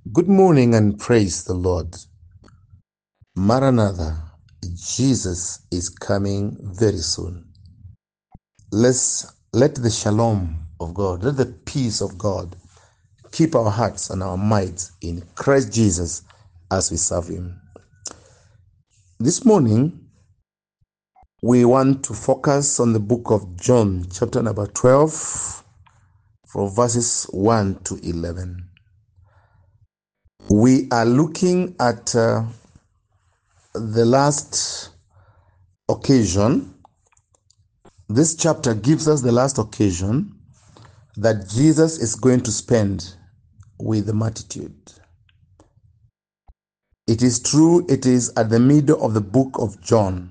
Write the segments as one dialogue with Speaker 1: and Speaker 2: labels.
Speaker 1: Good morning and praise the Lord. Maranatha, Jesus is coming very soon. Let the shalom of God, let the peace of God keep our hearts and our minds in Christ Jesus as we serve Him. This morning, we want to focus on the book of John, chapter number 12, from verses 1 to 11. We are looking at the last occasion. This chapter gives us the last occasion that Jesus is going to spend with the multitude. It is true, it is at the middle of the book of John.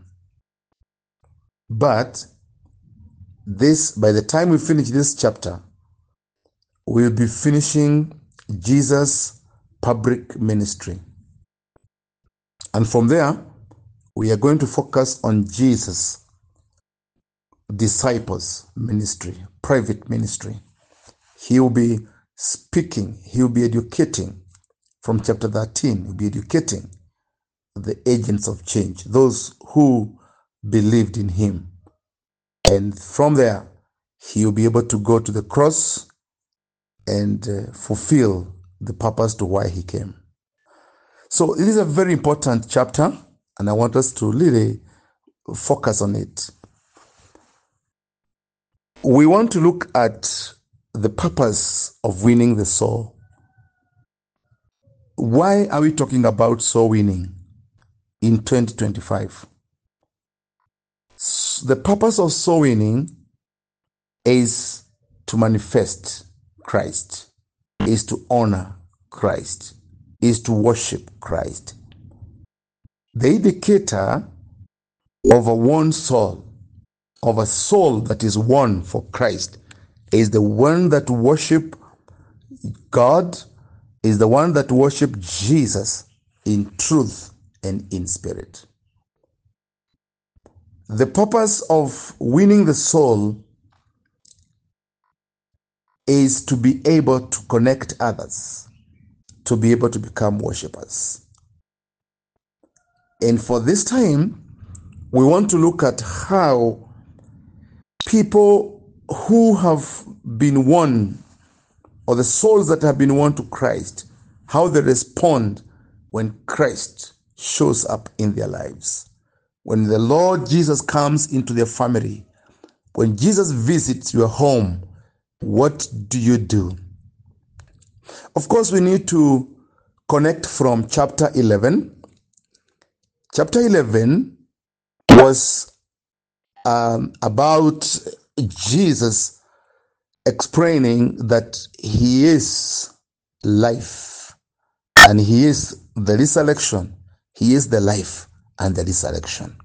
Speaker 1: But by the time we finish this chapter, we'll be finishing Jesus' public ministry. And from there, we are going to focus on Jesus' disciples' ministry, private ministry. He will be speaking, he will be educating. From chapter 13, he'll be educating the agents of change, those who believed in him. And from there, he'll be able to go to the cross and fulfill the purpose to why he came. So it is a very important chapter, and I want us to really focus on it. We want to look at the purpose of winning the soul. Why are we talking about soul winning in 2025? The purpose of soul winning is to manifest Christ, is to honor Christ, is to worship Christ. The indicator of a won soul, of a soul that is won for Christ, is the one that worship God, is the one that worship Jesus in truth and in spirit. The purpose of winning the soul is to be able to connect others, to be able to become worshipers. And for this time, we want to look at how people who have been won, or the souls that have been won to Christ, how they respond when Christ shows up in their lives. When the Lord Jesus comes into their family, when Jesus visits your home, what do you do? Of course, we need to connect from chapter 11. Chapter 11 was about Jesus explaining that he is life and he is the resurrection. He is the life and the resurrection.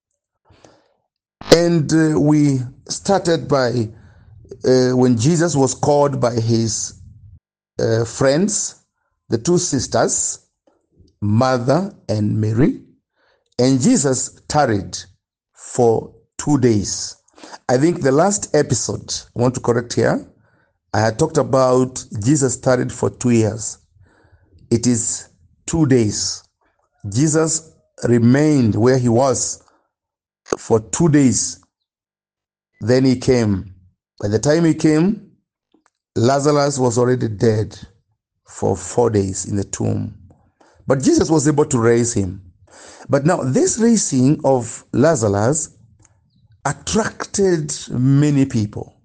Speaker 1: And we started by when Jesus was called by his friends, the two sisters, Martha and Mary, and Jesus tarried for 2 days. I think the last episode, I want to correct here, I had talked about Jesus tarried for 2 years. It is 2 days. Jesus remained where he was for 2 days. Then he came. By the time he came, Lazarus was already dead for 4 days in the tomb. But Jesus was able to raise him. But now this raising of Lazarus attracted many people.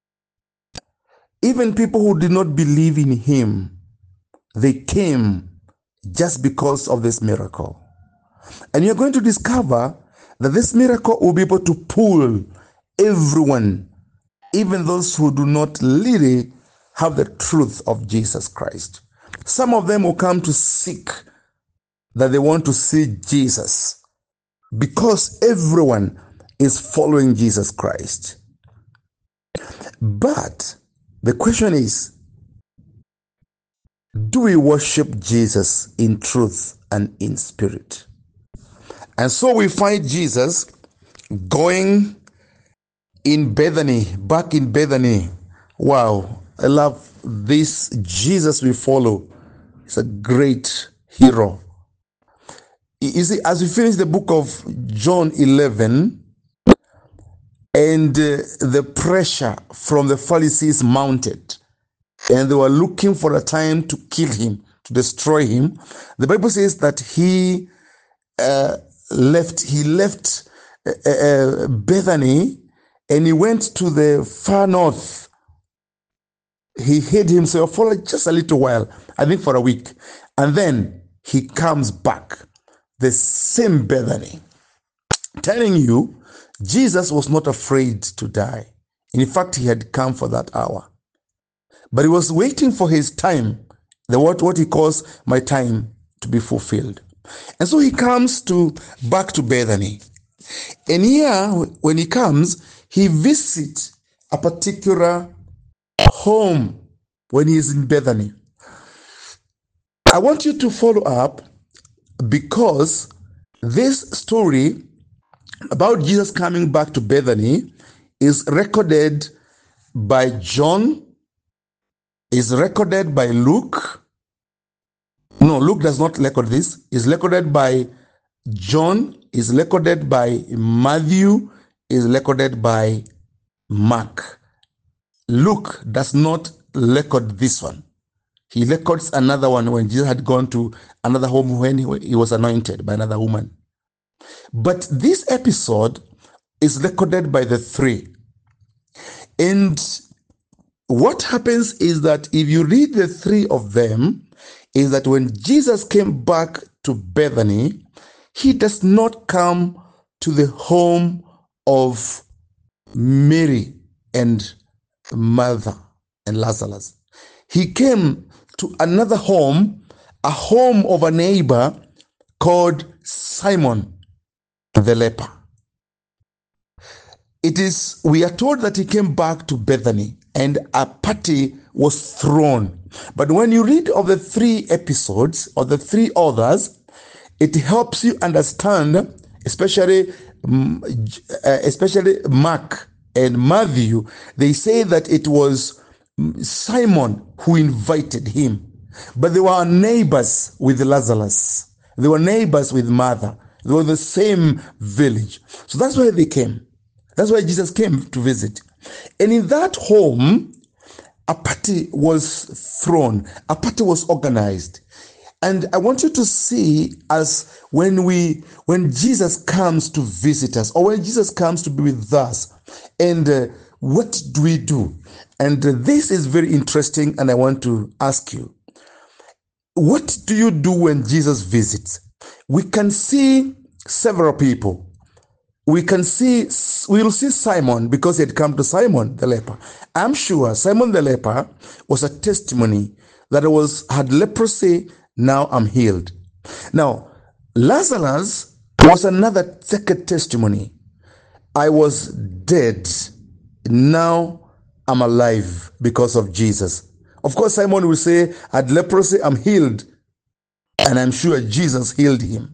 Speaker 1: Even people who did not believe in him, they came just because of this miracle. And you're going to discover that this miracle will be able to pull everyone, even those who do not really have the truth of Jesus Christ. Some of them will come to seek that they want to see Jesus because everyone is following Jesus Christ. But the question is, do we worship Jesus in truth and in spirit? And so we find Jesus going in Bethany, back in Bethany. Wow, I love this Jesus we follow. He's a great hero. You see, as we finish the book of John 11, and the pressure from the Pharisees mounted, and they were looking for a time to kill him, to destroy him. The Bible says that he left Bethany, and he went to the far north. He hid himself for just a little while, I think for a week, and then he comes back, the same Bethany, telling you Jesus was not afraid to die. In fact, he had come for that hour. But he was waiting for his time, what he calls my time, to be fulfilled. And so he comes back to Bethany. And here, when he comes, he visits a particular home when he is in Bethany. I want you to follow up, because this story about Jesus coming back to Bethany is recorded by John, is recorded by Luke. No, Luke does not record this. It's recorded by John, is recorded by Matthew, is recorded by Mark. Luke does not record this one. He records another one when Jesus had gone to another home when he was anointed by another woman. But this episode is recorded by the three. And what happens is that if you read the three of them, is that when Jesus came back to Bethany, he does not come to the home of Mary and Martha and Lazarus. He came to another home, a home of a neighbor called Simon the leper. We are told that he came back to Bethany and a party was thrown. But when you read of the three episodes or the three others, it helps you understand, especially Mark and Matthew, they say that it was Simon who invited him. But they were neighbors with Lazarus. They were neighbors with Martha. They were the same village. So that's why they came. That's why Jesus came to visit. And in that home, a party was thrown. A party was organized. And I want you to see as when Jesus comes to visit us, or when Jesus comes to be with us, and what do we do? And this is very interesting, and I want to ask you, what do you do when Jesus visits? We can see several people. We will see Simon, because he had come to Simon the leper. I'm sure Simon the leper was a testimony that had leprosy, now I'm healed. Now, Lazarus was another second testimony. I was dead, now I'm alive because of Jesus. Of course, Simon will say, I had leprosy, I'm healed. And I'm sure Jesus healed him.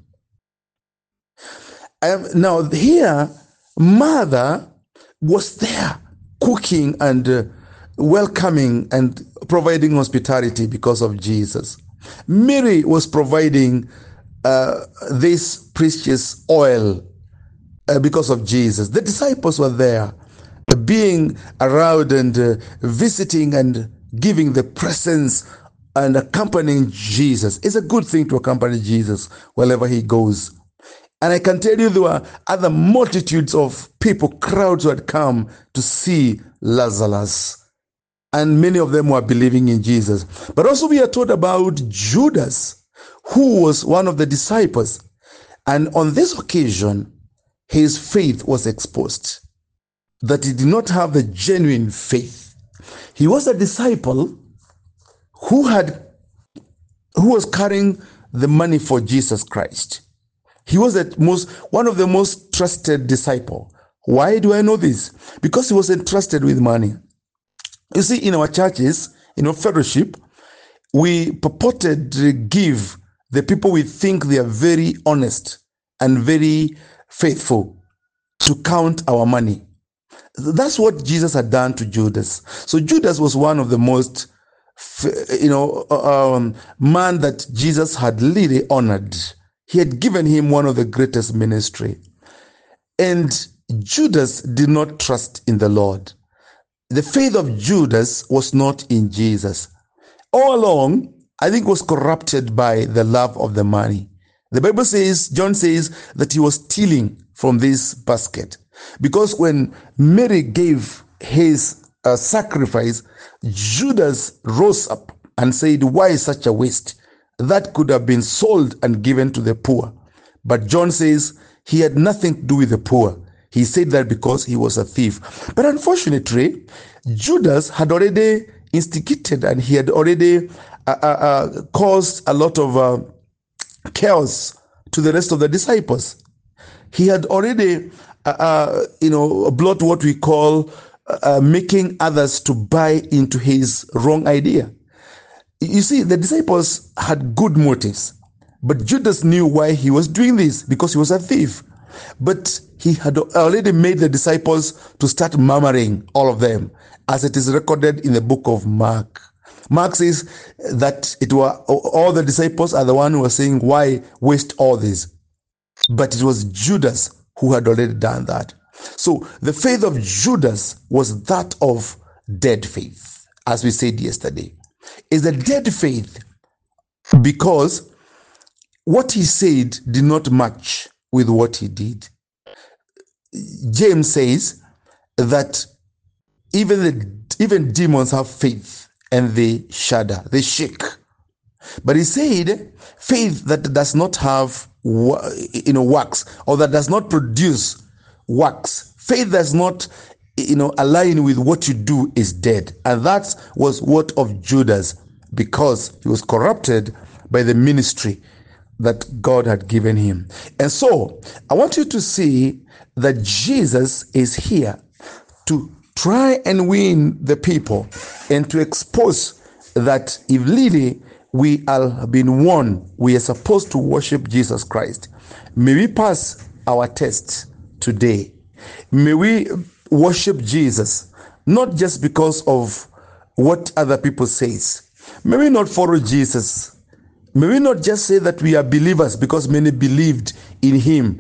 Speaker 1: Now here, Mother was there cooking and welcoming and providing hospitality because of Jesus. Mary was providing this precious oil because of Jesus. The disciples were there, being around and visiting and giving the presence and accompanying Jesus. It's a good thing to accompany Jesus wherever he goes. And I can tell you there were other multitudes of people, crowds who had come to see Lazarus. And many of them were believing in Jesus. But also we are told about Judas, who was one of the disciples. And on this occasion, his faith was exposed, that he did not have the genuine faith. He was a disciple who was carrying the money for Jesus Christ. He was one of the most trusted disciples. Why do I know this? Because he was entrusted with money. You see, in our churches, in our fellowship, we purported give the people we think they are very honest and very faithful to count our money. That's what Jesus had done to Judas. So Judas was one of the most man that Jesus had really honored. He had given him one of the greatest ministry. And Judas did not trust in the Lord. The faith of Judas was not in Jesus. All along, I think was corrupted by the love of the money. The Bible says, John says that he was stealing from this basket. Because when Mary gave his sacrifice, Judas rose up and said, why such a waste? That could have been sold and given to the poor. But John says he had nothing to do with the poor. He said that because he was a thief. But unfortunately, Judas had already instigated and he had already caused a lot of chaos to the rest of the disciples. He had already, brought what we call making others to buy into his wrong idea. You see, the disciples had good motives, but Judas knew why he was doing this, because he was a thief. But he had already made the disciples to start murmuring, all of them, as it is recorded in the book of Mark. Mark says that it were all the disciples are the one who were saying, why waste all this? But it was Judas who had already done that. So the faith of Judas was that of dead faith, as we said yesterday. Is a dead faith because what he said did not match with what he did. James says that even demons have faith and they shudder, they shake. But he said faith that does not have works, or that does not produce works, faith does not align with what you do, is dead. And that was what of Judas, because he was corrupted by the ministry that God had given him. And so I want you to see that Jesus is here to try and win the people and to expose that if really we are being warned, we are supposed to worship Jesus Christ. May we pass our test today. May we worship Jesus, not just because of what other people say. May we not follow Jesus. May we not just say that we are believers because many believed in him.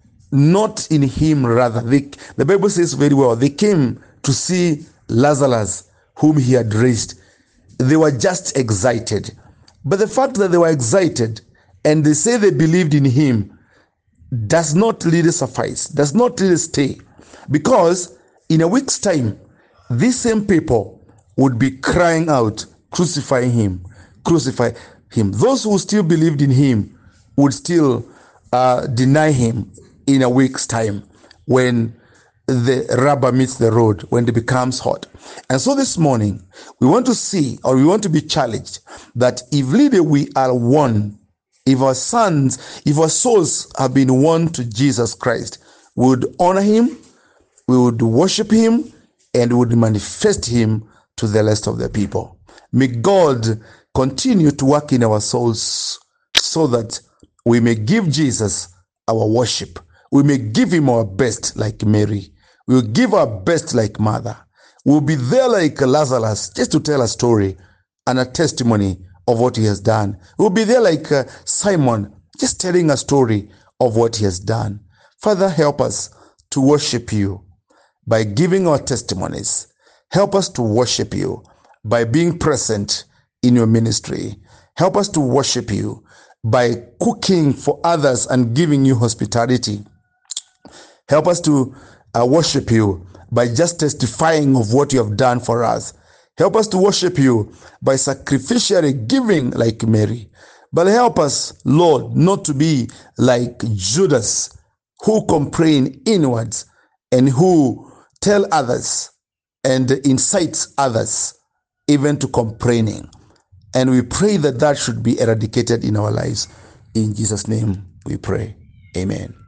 Speaker 1: Not in him, rather. The Bible says very well, they came to see Lazarus, whom he had raised. They were just excited. But the fact that they were excited and they say they believed in him does not really suffice, does not really stay. Because in a week's time, these same people would be crying out, crucify him, crucify him. Those who still believed in him would still deny him in a week's time, when the rubber meets the road, when it becomes hot. And so this morning, we want to see, or we want to be challenged, that if really we are one, if our souls have been won to Jesus Christ, we would honor him, we would worship him, and we would manifest him to the rest of the people. May God continue to work in our souls so that we may give Jesus our worship. We may give him our best like Mary. We will give our best like Mother. We will be there like Lazarus, just to tell a story and a testimony of what he has done. We will be there like Simon, just telling a story of what he has done. Father, help us to worship you by giving our testimonies. Help us to worship you by being present in your ministry. Help us to worship you by cooking for others and giving you hospitality. Help us to worship you by just testifying of what you have done for us. Help us to worship you by sacrificially giving like Mary. But help us, Lord, not to be like Judas, who complain inwards and who tell others and incites others even to complaining. And we pray that that should be eradicated in our lives. In Jesus' name we pray. Amen.